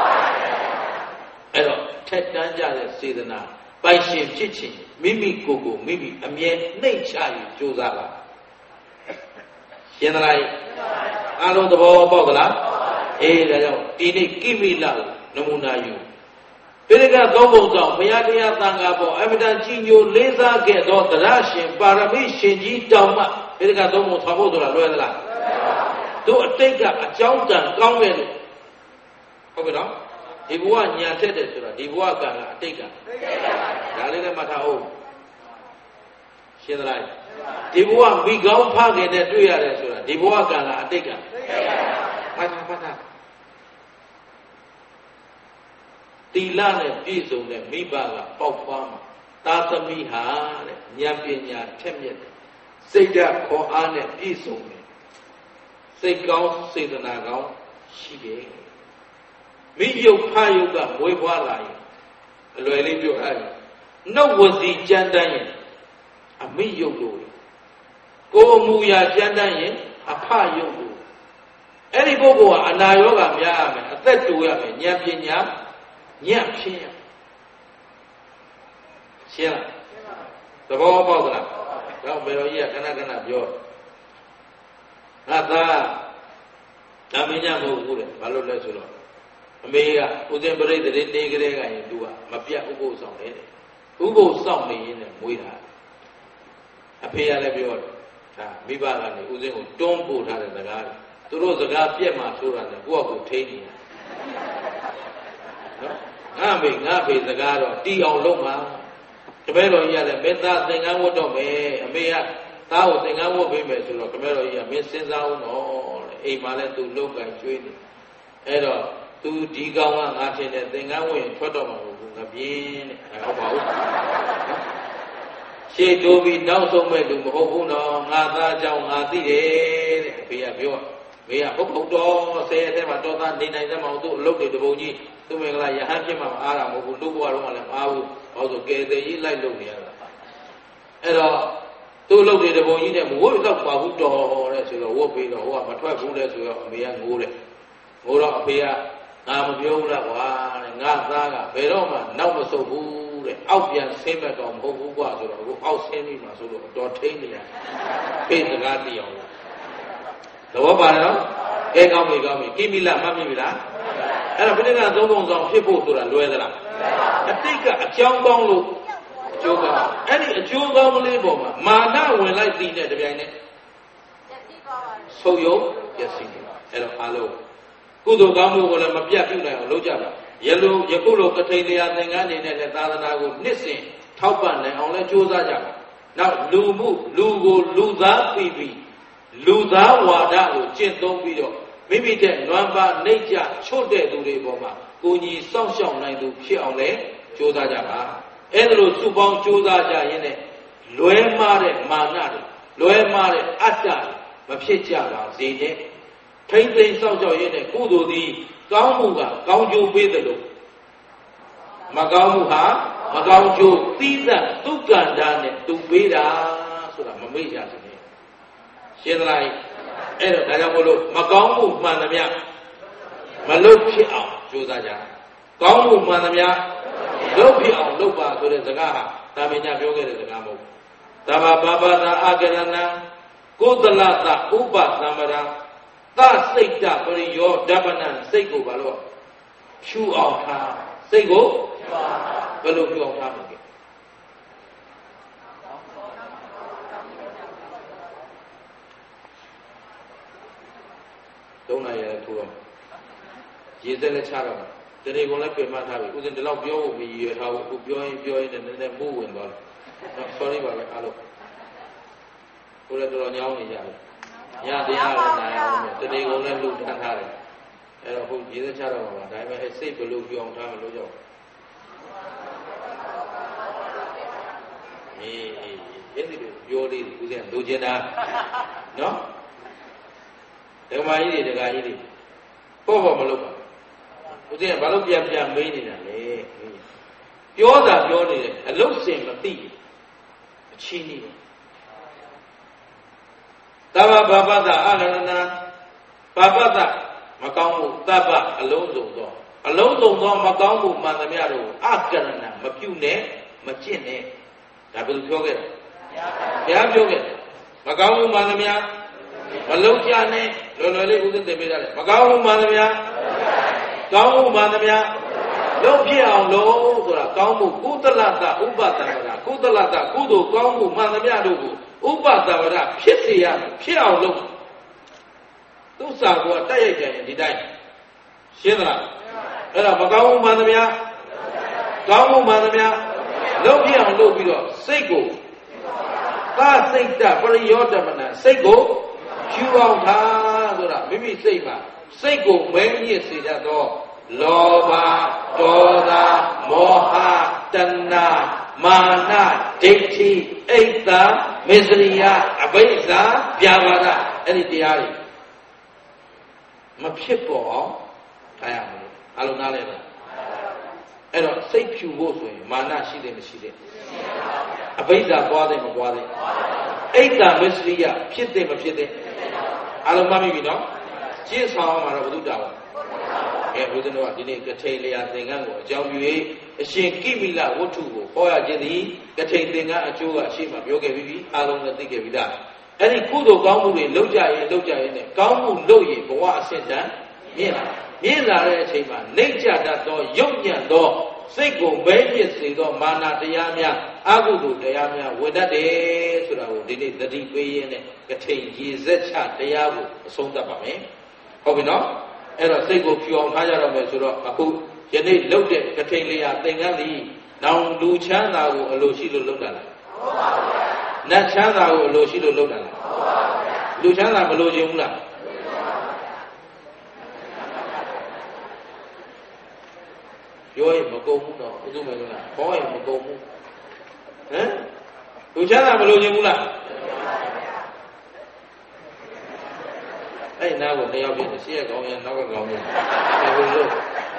အဲ့တော့ထက်တန်းကြတဲ့စေတနာပိုင်ရှင်ဖြစ်ခြင်းမိမိကိုယ်ကိုမိမိအမြဲနှိမ့်ချယူကြိုးစားပါရှင်းသလားအားလုံးသဘောပေါက်သလားအေးဒါကြောင့်ဒီနေ့ကိမိလကိုနမူနာယူပိဋကသုံးပုံဆောင်ဘုရားတရားသံဃာပေါ်အမြဲတမ်းကြီးညိုလေးစားခဲ့သောတရားရှင်ပါရမီရှင်ကြီးတောင်မှပိဋကသုံးပုံဆောင်ဖို့ဆိုတာလွယ်သလားတို့အတိတ်ကအကြောင်းတန်ကောင်းခဲ့လို့ဟုတ်ကဲ့နော်ဒီဘဝညာထက်တယ်ဆိုတာဒီဘဝကံကအတိတ်ကဒါလေးလည်းမှတ်ထားအောင်ရှင်းသလားဒီဘဝမိကောင်းဖခင်နဲ့တွေ့ရတယ်ဆိုတာဒီဘဝကံကအတိတ်ကမှတ်ထားတီလနဲ့ပြည့်စုံတဲ့မိဘကပေါက်ဖွားမှာသာသမီဟာတဲ့ဉာဏ်ပညာထက်မြက်တယ်စိတ်ဓာတ်ခေါ်အားနဲ့ပြည့်စုံတယ်စိတ်ကောင်းစေတနာကောင်းရှိတယ်မိယုတ်ဖယုတ်ကမွေးဖွားလာရင်အလွယ်လေးပြောအဲ့နှုတ်ဝစီကြမ်းတမ်းရင်အမိယုတ်လို့ကိုယ်အမူအရာကြမ်းတမ်းရင်အဖယုတ်လို့အဲ့ဒီပုဂ္ဂိုလ်ကအနာရောဂါများရမယ်အသက်တူရမယ်ဉာဏ်ပညာညံ့ဖြစ်ရရှင်းလားသဘောပေါက်သလားတော့မေတော်ကြီးကခဏပြောငါသားဒါမင်းညမဟုတ်ဘူးတဲ့ဘာလို့လဲဆိုတော့အမေကဥစဉ်ပရိသေတွေနေကြတဲ့ကရင် तू ကမပြတ်ဥပုသ်ဆောင်တယ်တဲ့ဥပုသ်ဆောင်နေရင်လည်းမွေးတာအဖေကလည်းပြောတယ်ဒါမိဘကနေဥစဉ်ကိုတွန်းပို့ထားတဲ့စကားတွေသူတို့စကားပြက်မှဆိုတာလည်းကိုယ့်အကူထိန်းနေတယ်နော်ငါဖေစကားတော့တီအောင်လုပ်မှာတပည့်တော်ကြီးကလည်းမေတ္တာသင်္ကန်းဝတ်တော့မယ်အမေကသားကိုသင်္ကန်းဝတ်ပေးမယ်ဆိုတော့တပည့်တော်ကြီးကမင်းစဉ်းစားအောင်တော့အိမ်မှာလည်းသူလုတ်ကန်ကျွေးနေအဲ့တော့သူဒီကောင်ကငါထင်တယ်သင်္ကန်းဝတ်ရင်ထွက်တော့မှာမဟုတ်ဘူးငါပြင်းတဲ့ဟုတ်ပါဘူးရှေ့တိုးပြီးနောက်ဆုံးမဲ့လူမဟုတ်ဘူးနော်ငါသားကြောင့်ငါသိတယ်တဲ့အဖေကပြောမေကဟုတ်တော့ဆယ်ရက်ထဲမှာတော်သားနေနိုင်သမောင်သူ့အလုပ်တွေတပုံကြီးသူ့မင်္ဂလာရဟန်းဖြစ်မှာအားတာမဟုတ်ဘူးလူ့ဘဝတော့လည်းမအားဘူးဟောဆိုကဲသေးကြီးလိုက်လုပ်နေရတာအဲ့တော့သူ့အလုပ်တွေတပုံကြီးနဲ့မဝတ်တော့ပါဘူးတော်တဲ့ဆိုတော့ဝတ်ပြီးတော့ဟိုကမထွက်ဘူးတဲ့ဆိုတော့အမေကငိုးတယ်ငိုတော့အဖေကငါမပြောဘူးလားကွာတဲ့ငါသားကဘယ်တော့မှနောက်မဆုတ်ဘူးတဲ့အောက်ပြန်ဆင်းမဲ့တော့မဟုတ်ဘူးကွာဆိုတော့အခုအောက်ဆင်းပြီးမှဆိုလို့တော်ထိန်နေရဖိတ်စကားသိအောင်တော့ပါနော်ကဲကောင်းပြီကိမိလမှတ်ပြီလားအဲ့တော့ဘုရားသုံးပုံဆောင်ဖြစ်ဖို့ဆိုတာလွယ်သလားအတိတ်ကအကြောင်းကောင်းလို့အကျိုးကောင်းအဲ့ဒီအကျိုးကောင်းကလေးပေါ်မှာမာနဝင်လိုက်ပြီးတဲ့တပြိုင်နက်ဆုပ်ယုပ်ပျက်စီးတယ်အဲ့တော့အားလုံးကုသိုလ်ကောင်းမှုကိုလည်းမပြတ်ပြုနိုင်အောင်လုပ်ကြပါယခုလိုကထိန်တရားသင်္ကန်းနေနဲ့သာသနာကိုနှစ်စဉ်ထောက်ပံ့နိုင်အောင်လဲကြိုးစားကြပါနောက်လူကိုလူသားပြီးလူသားဝါဒကိုကျင့်သုံးပြီးတော့မိမိတဲ့လွမ်းပါနှိပ်ကြချွတ်တဲ့သူတွေပေါ်မှာကိုကြီးစောင့်ရှောက်နိုင်သူဖြစ်အောင်လဲကြိုးစားကြပါအဲ့ဒါလို့စုပေါင်းကြိုးစားကြရင်းနဲ့လွဲမှားတဲ့မာနတွေလွဲမှားတဲ့အတ္တမဖြစ်ကြပါစေနဲ့ထိမ့်သိမ်းစောင့်ရှောက်ရင်းနဲ့ကုသိုလ်သည်ကောင်းမှုကကောင်းကျိုးပေးတယ်လို့မကောင်းမှုဟာမကောင်းကျိုးသီးသန့်ဒုက္ခန္တာနဲ့သူပေးတာဆိုတာမမေ့ကြစေနဲ့ရှင်းသလားအဲ့တော့ဒါကြောင့်မို့လို့မကောင်းမှုမှန်သမျှမလုပ်ဖြစ်အောင်ကြိုးစားကြကောင်းမှုမှန်သမျှလုပ်ဖြစ်အောင်လုပ်ပါဆိုတဲ့စကားဟာတာမင်ညာပြောခဲ့တဲ့စကားမဟုတ်ဘူးသဗ္ဗဘာဘာသာအာကရဏံကိုသလတဥပသမ္ပရာသစိတ်တပရိယောဓပနံစိတ်ကိုဘာလို့ဖြူအောင်ထားစိတ်ကိုဘယ်လိုဖြူအောင်ထားမလဲသုံးနိုင်ရထိုးတော့ရေစက်လက်ချတော့တရေကုန်လည်းပြင်မှထားပြီဥစဉ်ဒီလောက်ပြောဖို့မရည်ထားဘူးအခုပြောရင်နည်းနည်းမိုးဝင်သွားတယ် sorry ပါပဲအားလုံးကိုလည်းတော်တော်ညောင်းနေကြတယ်ညတရားလည်းနိုင်အောင်တရေကုန်လည်းလှူထမ်းထားတယ်အဲ့တော့ဟုတ်ရေစက်ချတော့ပါဒါပေမဲ့စိတ်ဘယ်လိုပြောင်းထားမလို့ကြောက်အဲ့ဒီလိုပြောလေးဥစဉ်လိုချင်တာနော်ဓမ္မကြီးတွေဒကာကြီးတွေပေါ့မလုပ်ပါဦးဇင်းကဘာလို့ပြန်မေးနေတာလဲပြောတာပြောနေတယ်အလုတ်စင်မသိအချင်းနေတယ်သဗ္ဗဘာပတအာရဏဘာပတမကောင်းမှုသဗ္ဗအလုံးစုံသောမကောင်းမှုမှန်သမျှတို့အကရဏမပြုနဲ့မကျင့်နဲ့ဒါဘယ်လိုပြောခဲ့လဲဘုရားပြောခဲ့တယ်မကောင်းမှုမှန်သမျှမလုံးကြနဲ့လွယ်လွယ်လေးဥစဉ်သင်ပေးရတယ်မကောင်းမှုမှန်သမျှကောင်းမှုမှန်သမျှလုံးဖြစ်အောင်လို့ဆိုတာကောင်းမှုကုသလတဥပတံဝရကုသလတကုသိုလ်ကောင်းမှုမှန်သမျှတို့ကိုဥပတံဝရဖြစ်စေရမယ်ဖြစ်အောင်လုပ်သူ့စာကိုတက်ရိုက်တယ်ဒီတိုင်းရှင်းသလားအဲ့တော့မကောင်းမှုမှန်သမျှကောင်းမှုမှန်သမျှလုံးဖြစ်အောင်လုပ်ပြီးတော့စိတ်ကိုသာစိတ်တပရိယောဓမနစိတ်ကိုဖြူအောင်ထားဆိုတာမိမိစိတ်မှာစိတ်ကိုမဲညစ်စေတတ်သောလောဘဒေါသမောဟတဏှာမာနဒိဋ္ဌိအိတ်တာမေစရိယအဘိဓါဗျာပါဒအဲ့ဒီတရားတွေမဖြစ်ပေါ်အောင်ထားရမယ်အလုံးနားလဲလားအဲ့တော့စိတ်ဖြူဖို့ဆိုရင်မာနရှိတယ်မရှိတယ်အဘိဓါပွားတယ်မပွားတယ်အိတ်တာမေစရိယဖြစ်တယ်မဖြစ်တယ်အလုံးမမိပြီနော်ကျင့်ဆောင်မှာတော့ဘုသူတောင်းဘုရားတို့ကဒီနေ့ကထိန်လျာသင်္ကန်းကိုအကြောင်းပြု၍အရှင်ကိမိလဝတ္ထုကိုဟောရခြင်းသည်ကထိန်သင်္ကန်းအကျိုးကအရှိမပြောခဲ့ပြီးအားလုံးလည်းသိခဲ့ပြီလားအဲ့ဒီကုသိုလ်ကောင်းမှုတွေလုပ်ကြရင်နဲ့ကောင်းမှုလုပ်ရင်ဘဝအဆင့်တန်းမြင့်လာတဲ့အချိန်မှာနှိမ့်ချတတ်သောယုတ်ညံ့သောစိတ်ကိုမဲပြစ်စေသောမာနတရားများအကုသိုလ်တရားများဝင်တတ်တယ်ဆိုတာကိုဒီနေ့သတိပေးရင်းနဲ့ကထိန်ရေစက်ချတရားကိုအဆုံးသတ်ပါမယ်ဟုတ်ပြီနော်အဲ့တော့စိတ်ကိုဖြူအောင်ထားကြတော့မယ်ဆိုတော့အခုယနေ့လုတ်တဲ့ကထိန်လေးဟာသင်္ကန်းသည်နောင်လူချမ်းသာကိုအလိုရှိလို့လုတ်တာလားဟုတ်ပါဘူးဗျာနတ်ချမ်းသာကိုအလိုရှိလို့လုတ်တာလားဟုတ်ပါဘူးဗျာလူချမ်းသာမလိုချင်ဘူးလားပြောရင်မကုန်ဘူးတော့ဥဒုမယ်လားခေါ်ရင်မကုန်ဘူးဟမ်လူချမ်းသာမလိုချင်ဘူးလားအဲ့နားကိုတယောက်ပြင်းရှေ့ကောင်းရင်နောက်ကကောင်းရင်ဘယ်လိုလုပ်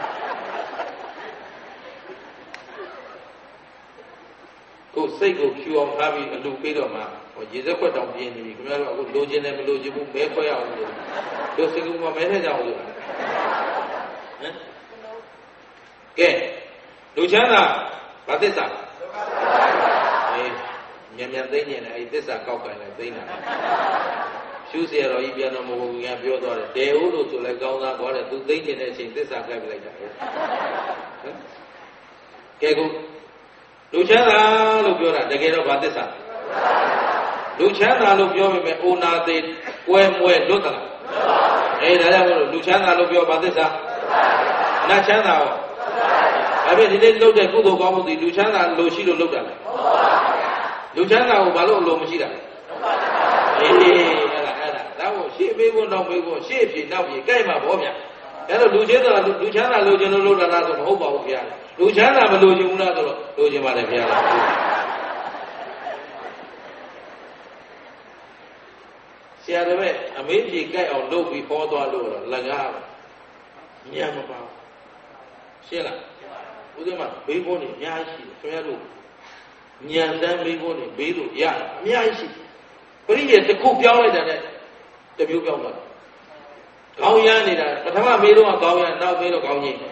ကိုစိတ်ကိုဖြူအောင်ထားပြီးအလူပေးတော့မှရေစက်ခွက်တောင်ပြင်းနေပြီခင်ဗျားတို့အခုလိုချင်တယ်မလိုချင်ဘူးမဲခွဲရအောင်လို့တို့စိတ်ကူမမဲထကြအောင်လို့ဟမ်ကဲလူချမ်းသာဘာသစ္စာမြန်သိနေတယ်အဲ့သစ္စာကောက်ကန်လိုက်သိနေတာရှုเสียတော်ကြီးပြန်တော်မူပြန်ပြောသွားတယ်ဒေဟုလို့ဆိုလဲကောင်းသားသွားတယ်သူသိနေတဲ့အချိန်သစ္စာကိုက်ပြလိုက်တာကဲခုလူချမ်းသာလို့ပြောတာတကယ်တော့ဘာသစ္စာလူချမ်းသာလို့ပြောပေမဲ့အိုနာသေးကွဲမွဲလွတ်သလားဒါကြောင့်မို့လို့လူချမ်းသာလို့ပြောဘာသစ္စာနတ်ချမ်းသာရောအဲ့ဒီနေ့လုပ်တဲ့ကုသိုလ်ကောင်းမှုတွေလူချမ်းသာလို့ရှိလို့လုပ်တာလေလူချမ်းသာကိုဘာလို့အလိုမရှိတာလဲအဲ့ဒါဒါကိုရှေ့ပေးဖို့နောက်ပေးဖို့ရှေ့ဖြေနောက်ဖြေကြိုက်မှာဗောဗျာအဲ့တော့လူချမ်းသာလိုချင်လို့လုပ်တာလားဆိုမဟုတ်ပါဘူးဗျာလူချမ်းသာမလိုချင်ဘူးလားဆိုတော့လိုချင်ပါတယ်ဗျာဆရာတော်ရဲ့အမေးဖြေကြိုက်အောင်လုပ်ပြီးဟောသွားလို့တော့လက်ကားညံမပါရှင်းလားဦးဇင်းမဘေးဘုန်းကြီးအများကြီးရှိတယ်ခင်ဗျားတို့ညံတန်းဘေးဘုန်းကြီးဘေးလို့ရအများကြီးရှိပရိယေတစ်ခုပြောင်းလိုက်တာနဲ့တမျိုးပြောင်းသွားတယ်ကောင်းရမ်းနေတာပထမမေးတော့ကောင်းရမ်းနောက်မေးတော့ကောင်းကြီး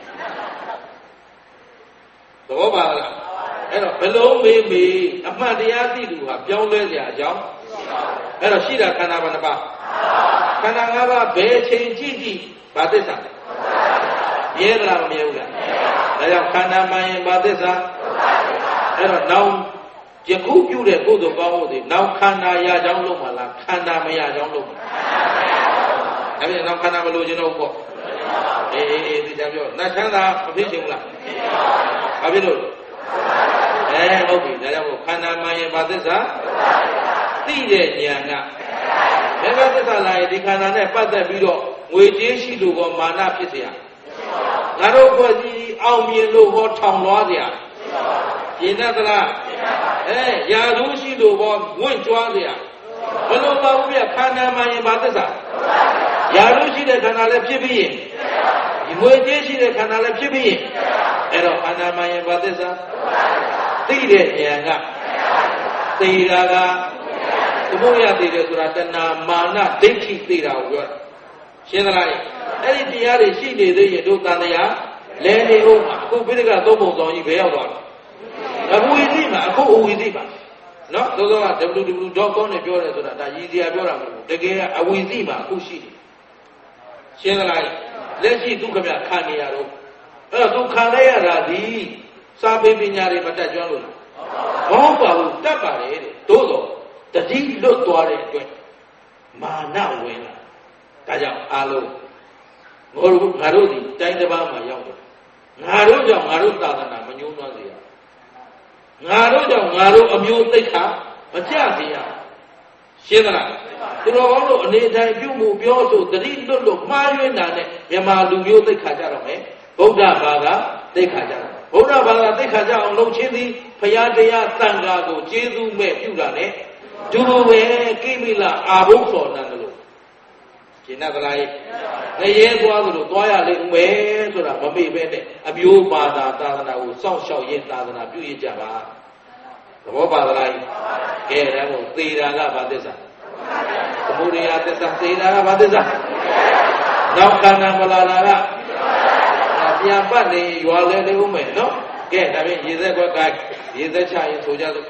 သဘောပါလားအဲ့တော့ဘလုံးမေးအမှန်တရားသိသူဟာပြောင်းလဲစရာအကြောင်းအဲ့တော့ရှိတာခန္ဓာဘာနှစ်ပါးခန္ဓာ၅ပါးဘယ်ချိန်ကြည့်ဘာသစ္စာမြဲသလားမမြဲဘူးလားဒါကြောင့်ခန္ဓာမှန်ရင်ဘာသစ္စာအဲ့တော့နောက်ယခုပြုတဲ့ကုသိုလ်ကောင်းမှုတွေနောက်ခန္ဓာရကြောင်းလုပ်မှလားခန္ဓာမရကြောင်းလုပ်မှအဲ့ဒီနောက်ခန္ဓာမလို့ခြင်းတော့ပေါ့အေးဒီကြပြောနတ်ချမ်းသာမဖြစ်ချင်ဘူးလားဘာဖြစ်လို့ဟုတ်ပြီဒါကြောင့်ခန္ဓာမှန်ရင်ဘာသစ္စာသိတဲ့ဉာဏ်ကဘယ်ဘက်သစ္စာလာရင်ဒီခန္ဓာနဲ့ပတ်သက်ပြီးတော့ငွေကြေးရှိလို့ကောမာနဖြစ်เสียငါတို့ကိုယ်စီအောင်မြင်လို့ဟောထောင်လွှားเสียရှင်းတတ်သလားရာထူးရှိလို့ဘောဝင့်ကြွားเสียဘယ်လိုပါဘူးပြခန္ဓာမှန်ရင်ဘာသစ္စာရာထူးရှိတဲ့ခန္ဓာလည်းဖြစ်ပြီးရင်ဒီငွေကြေးရှိတဲ့ခန္ဓာလည်းဖြစ်ပြီးရင်အဲ့တော့ခန္ဓာမှန်ရင်ဘာသစ္စာသိတဲ့ဉာဏ်ကသိတာကသမုဒယသိတယ်ဆိုတာတဏှာမာနဒိဋ္ဌိသိတာကိုပြောတာရှင်းသလားအဲ့ဒီတရားတွေရှိနေသေးရင်တို့တန်တရားလဲနေဦးမှာအခုပိဋကသုံးပုံဆောင်ကြီးဘယ်ရောက်သွားလဲအဝိဇ္ဇိမှာအခုအဝိဇ္ဇိပါနော်သောသောက www.com နဲ့ပြောတယ်ဆိုတာဒါရည်စရာပြောတာမဟုတ်ဘူးတကယ်ကအဝိဇ္ဇိမှာအခုရှိတယ်ရှင်းသလားလက်ရှိဒုက္ခမြခံနေရတော့အဲ့တော့သူခံရရတာဒီစာပေပညာတွေမတတ်ကျွမ်းလို့မဟုတ်ပါဘူးတတ်ပါတယ်တဲ့သို့တော့တတိလွတ်သွားတဲ့အတွက်မာနဝင်လာဒါကြောင့်အားလုံးငါတို့ဒီတိုင်းတစ်ပါးမှာရောက်တယ်ငါတို့ကြောင့်ငါတို့သာသနာမညှိုးနွမ်းစေရငါတို့ကြောင့်ငါတို့အမျိုးသိက္ခာမကျစေရရှင်းသလားသူတော်ကောင်းတို့အနေတိုင်းပြုမှုပြောဆိုတတိလွတ်လို့မှားယွင်းတာနဲ့မြန်မာလူမျိုးသိက္ခာကြတော့မယ်ဗုဒ္ဓဘာသာသိက္ခာကြတော့ဗုဒ္ဓဘာသာသိက္ခာကြအောင်လုပ်ခြင်းသည်ဘုရားတရားသံဃာကိုကျေးဇူးမဲ့ပြုတာနဲ့ဒုလိုပဲကိမိလအာဘုသောနန္ဒလို့ရှင်းသလားငရဲသွားသလိုသွားရလိမ့်မယ်ဆိုတာမမေ့ပဲနဲ့အမျိုးဘာသာသာသနာကိုစောင့်ရှောက်ရင်းသာသနာပြုရကြပါသဘောပါသလားကဲဒါမို့သေတာကဘာသစ္စာသမုဒယသစ္စာသေတာကဘာသစ္စာနောက်ခန္ဓာမလာတာကပြန်ပတ်နေရွာလဲနေဦးမယ်နော်ကဲဒါဖြင့်ရေသက်ခွက်ကိုက်ရေသက်ချရင်ဆိုကြလို့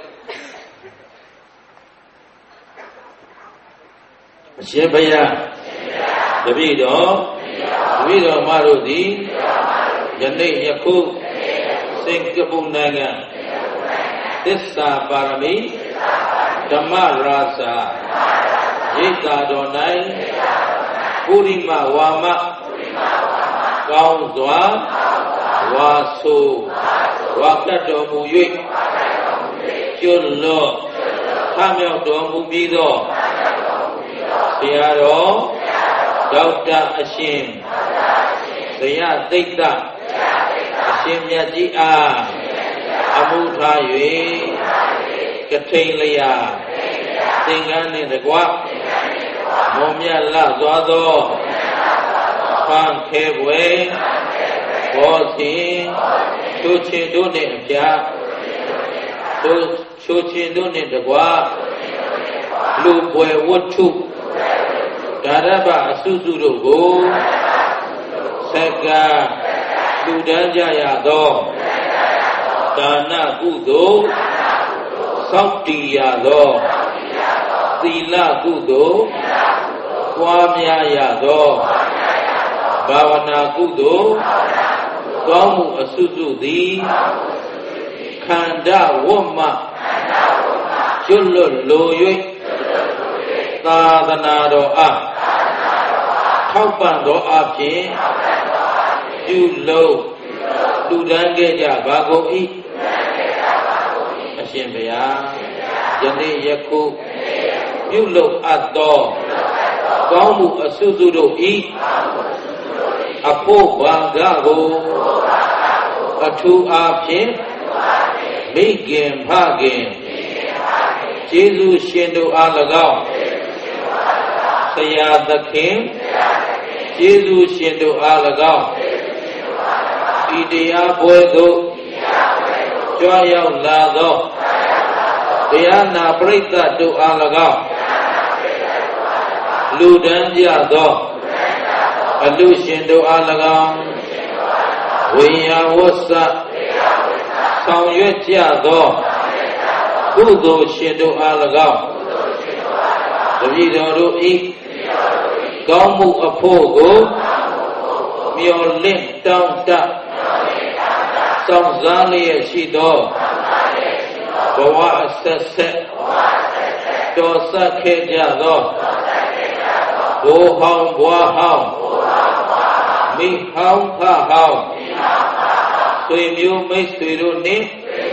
အရှင်ဘုရားတပည့်တော်မတို့သည်ယနေ့ယခုစင်ကာပူနိုင်ငံသစ္စာပါရမီဓမ္မရာဇာရိတ်တာတော်၌ပုရိမဝါမကောင်းစွာဝါဆိုဝါကတ်တော်မူ၍ကျွလွတ်ထမြောက်တော်မူပြီးသောဆရာတော်ဒေါက်တာအရှင်ဘုရားသိက္ခာအရှင်မြတ်ကြီးအားအမှုထား၍ကထိန်လျာသင်္ကန်းနှင့်တကွမောမြတ်လစွာသောဖန်ခဲပွဲဘောစဉ်ချိုးချင်တို့နှင့်အပြာချိုးချင်တို့နှင့်တကွလူပွဲဝတ္ထုဒါရပအစုစုတို့ကိုဆက်ကလူတန်းကြရသောဒါနကုသိုလ်သောက်တည်ရသောသီလကုသိုလ်ပွားများရသောဘာဝနာကုသိုလ်ကောင်းမှုအစုစုသည်ခန္ဓာဝတ်မှကျွလွတ်လို၍သာသနာတော်အားထောက်ပံ့တော်အဖြစ်ပြုလုပ်လူတန်းခဲ့ကြပါကုန်၏အရှင်ဘုရားယနေ့ယခုပြုလုပ်အပ်သောကောင်းမှုအစုစုတို့၏အဖို့ဘာကကိုအထူးအားဖြင့်မိခင်ဖခင်ကျေးဇူးရှင်တို့အား၎င်းဆရာသခင်ကျေးဇူးရှင်တို့အား၎င်းဤတရားပွဲသို့ကြွရောက်လာသောတရားနာပရိသတ်တို့အား၎င်းလူတန်းကြသောအလူရှင်တို့အား၎င်းဝိညာဝဆဆောင်ရွက်ကြသောကုသိုလ်ရှင်တို့အား၎င်းတပည့်တော်တို့ဤကောင်းမှုအဖို့ကိုမျှော်လင့်တောင်းတစောင့်စားလျက်ရှိသောဘဝအဆက်ဆက်တော်ဆက်ခဲ့ကြသောဘိုးဟောင်းဘွားဟောင်းမိဟောင်းဖဟောင်းဆွေမျိုးမိတ်ဆွေတို့နှင့်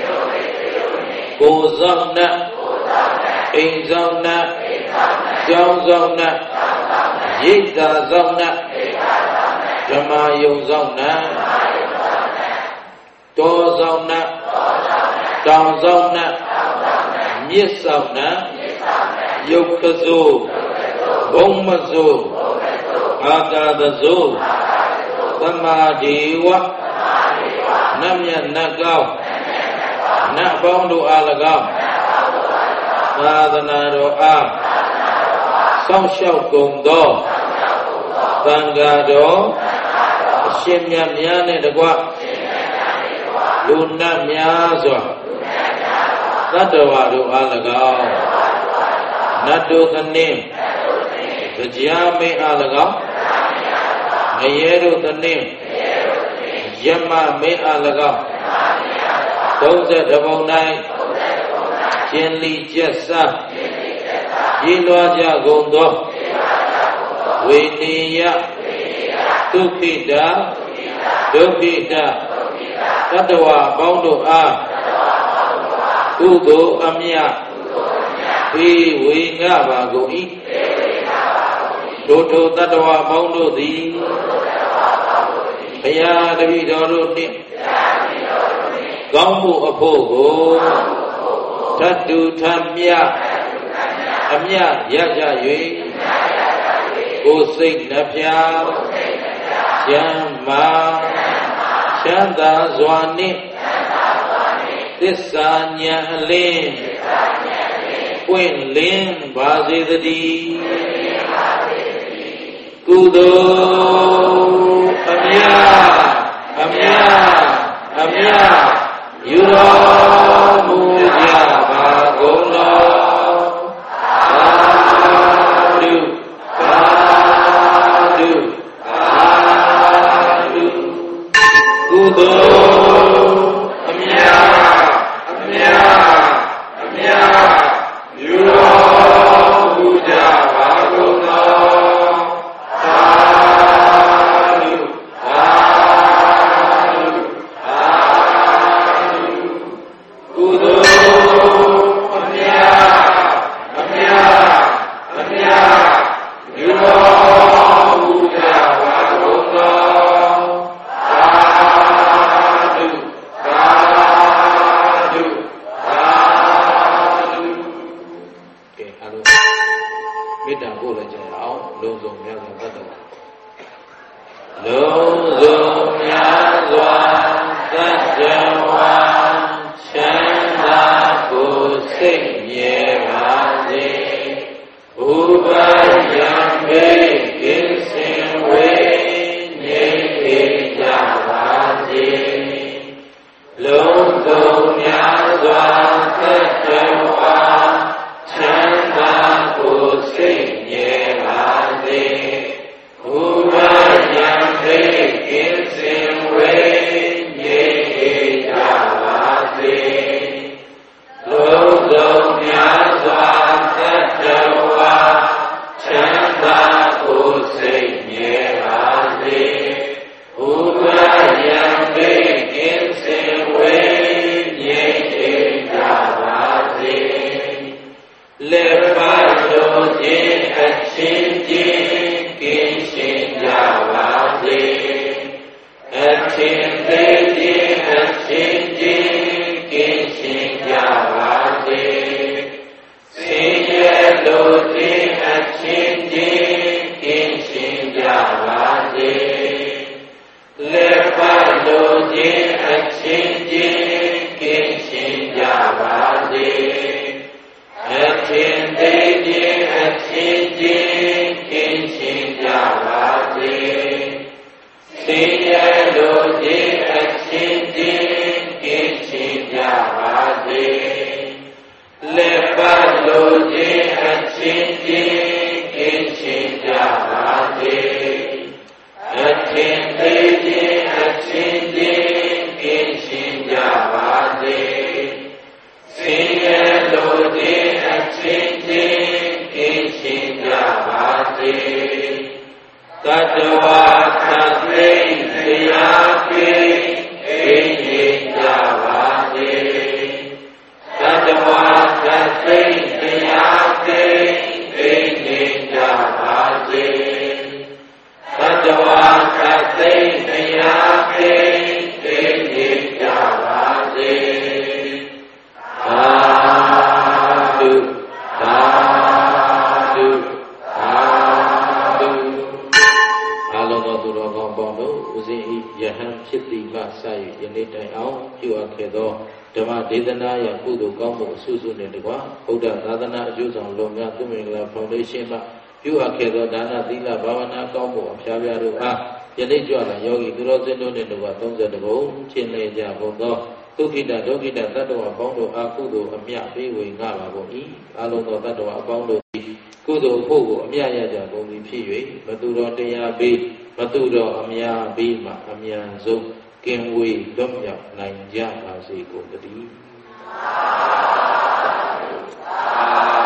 ကိုယ်ဆောင်နှင့်အိမ်ဆောင်နှင့်ကျောင်းဆောင်နှင့်ရိပ်သာဆောင်နှင့်ဓမ္မယုံဆောင်နှင့်တော်ဆောင်နှင့်တောင်ဆောင်နှင့်မြစ်ဆောင်နှင့်ယုတ်ကစိုးဘုံမစိုးအာကာသစိုးသမာဓိဝနတ်မြတ်နတ်ကောင်းနတ်ပေါင်းတို့အား၎င်းသာသနာတော်အားစောင့်ရှောက်ကုန်သောသံဃာတော်အရှင်မြတ်များနှင့်တကွလူနတ်များစွာသတ္တဝါတို့အား၎င်းနတ်တို့သနှင့်တရားမင်းအား၎င်းငရဲတို့သနှင့်ယမမင်းအား၎င်း32ပုံ၌ကျင်လီကျက်စားရည်လွှားကြကုန်သောဝိနည်းယဒုက္ခိတာဒုက္ခိတာတတ္တဝါပေါင်းတို့အားကုသိုလ်အမြတ်ဝေငှပါကုန်၏ထိုတတ္တဝါပေါင်းတို့သည်ဘုရားတပည့်တော်တို့နှင့်ကောင်းမှုအဖို့ကိုတတုထမြအမြရကြ၍ကိုယ်စိတ်နှဖျားချမ်းမာချမ်းသာစွာနှင့်သစ္စာဉာဏ်အလင်းပွင့်လင်းပါစေတည်းကုသိုလ်အမြယူတော်မူကြပါကုန်လောသာဓုသာဓုသာဓုကုသိုလ်အမြယူတော်မူကြပါကုန်လောသာဓုသာဓုကုသိုလ်အမြယူတော်မူကြပါကုန်လောသာဓုသာဓုသာဓုကဲအားလုံးမေတ္တာပို့လိုက်ကြအောင်လုံးစုံများစွာသတ္တဝါလုံးစုံများစွာသတ္တဝါချမ်းသာကိုယ်စိတ်မြဲပါစေဥပယံမေကင်းစင်ဝေငြိမ်းကြပါစေလုံးစုံသေးခြင်းအချင်းချင်းကင်းရှင်းကြပါစေဆင်းရဲလိုခြင်းအချင်းချင်းကင်းရှင်းကြပါစေတတဝါသတိတရားကိအိမ်ကြီးကြပါစေတတဝါသတိတရားကိအိမ်ကြီးကြပါစေတတဝါသတိတရားကိအိမ်ကြီးကြပါစေသာဓုသာဓုသာဓုအလုံးသောသူတော်ကောင်းပေါင်းတို့ဦးဇင်းဤယဟန်ဖြစ်သည်မှစ၍ယနေ့တိုင်အောင်ပြုအပ်ခဲ့သောဓမ္မဒေသနာယကုသိုလ်ကောင်းမှုအစုစုနှင့်တကွဗုဒ္ဓသာသနာအကျိုးဆောင်လုံများသူမင်္ဂလာဖောင်ဒေးရှင်းမှပြုအပ်ခဲ့သောဒါနသီလဘာဝနာကောင်းမှုအဖျားဖျားတို့အားယနေ့ကြွလာယောဂီသူတော်စင်တို့နှင့်တကွ30ဘုံချင်းလေကြကုန်သောဒုက္ခိတဒုက္ခိတတတ္တဝါပေါင်းတို့အားကုသိုလ်အမြတ်ပေးဝေငှပါကုန်၏အလုံးသောတတ္တဝါအပေါင်းတို့ကုသိုလ်ဖို့ကိုအမြတ်ရကြကုန်သည်ဖြစ်၍မသူတော်တရားပေးမသူတော်အများပေးမှအမြန်ဆုံးကင်ဝေးလွတ်မြောက်နိုင်ကြပါစေကုန်သတည်း